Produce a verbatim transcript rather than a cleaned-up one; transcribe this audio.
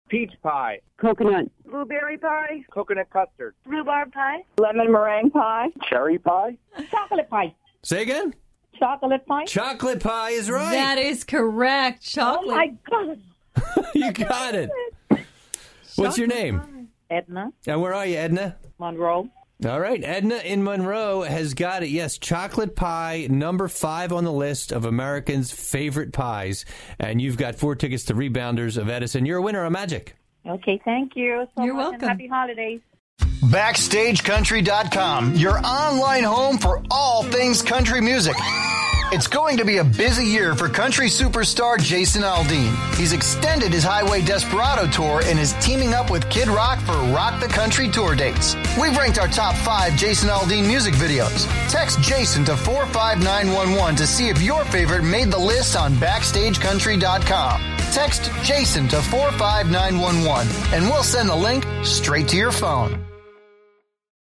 Peach pie. Coconut. Blueberry pie. Coconut custard. Rhubarb pie. Lemon meringue pie. Cherry pie. Chocolate pie. Say again? Chocolate pie. Chocolate pie is right. That is correct. Chocolate. Oh, my God. You got it. What's your name? Edna. And where are you, Edna? Monroe. All right. Edna in Monroe has got it. Yes, chocolate pie, number five on the list of Americans' favorite pies. And you've got four tickets to Rebounders of Edison. You're a winner on Magic. Okay, thank you so You're much. welcome. And happy holidays. Backstage Country dot com, your online home for all things country music. It's going to be a busy year for country superstar Jason Aldean. He's extended his Highway Desperado tour and is teaming up with Kid Rock for Rock the Country tour dates. We've ranked our top five Jason Aldean music videos. Text Jason to four five nine one one to see if your favorite made the list on Backstage Country dot com. Text Jason to four five nine one one and we'll send the link straight to your phone.